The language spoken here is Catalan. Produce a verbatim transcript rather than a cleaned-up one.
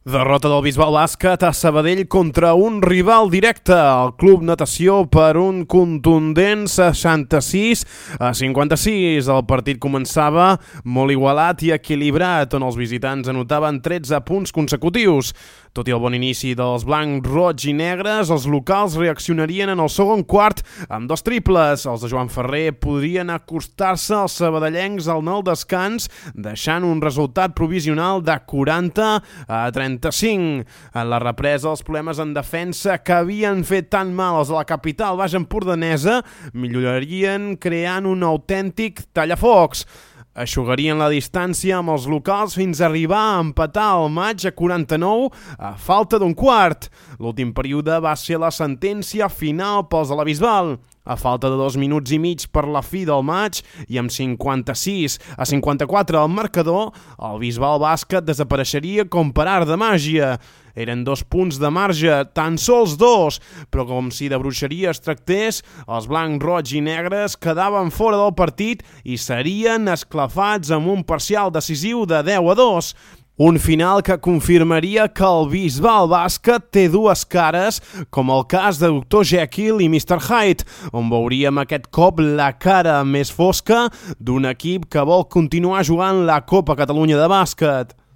Derrota del Bisbal Bàsquet a Sabadell contra un rival directe, el Club Natació, per un contundent seixanta-sis a cinquanta-sis. El partit començava molt igualat i equilibrat, on els visitants anotaven tretze punts consecutius. Tot i el bon inici dels blancs, roig i negres, els locals reaccionarien en el segon quart amb dos triples. Els de Joan Ferrer podrien acostar-se als sabadellencs en el descans, deixant un resultat provisional de quaranta a trenta-cinc. En la represa, els problemes en defensa que havien fet tan mal els de la capital baix empordanesa millorarien creant un autèntic tallafocs. Eixugarien la distància amb els locals fins a arribar a empatar el maig a quaranta-nou a falta d'un quart. L'últim període va ser la sentència final pels de la Bisbal. A falta de dos minuts i mig per la fi del maig i amb cinquanta-sis a cinquanta-quatre al marcador, el Bisbal Bàsquet desapareixeria com per art de màgia. Eren dos punts de marge, tan sols dos, però com si de bruixeria es tractés, els blancs, roig i negres quedaven fora del partit i serien esclafats amb un parcial decisiu de deu a dos. Un final que confirmaria que el Bisbal Bàsquet té dues cares, com el cas de doctor Jekyll i mister Hyde, on veuríem aquest cop la cara més fosca d'un equip que vol continuar jugant la Copa Catalunya de bàsquet.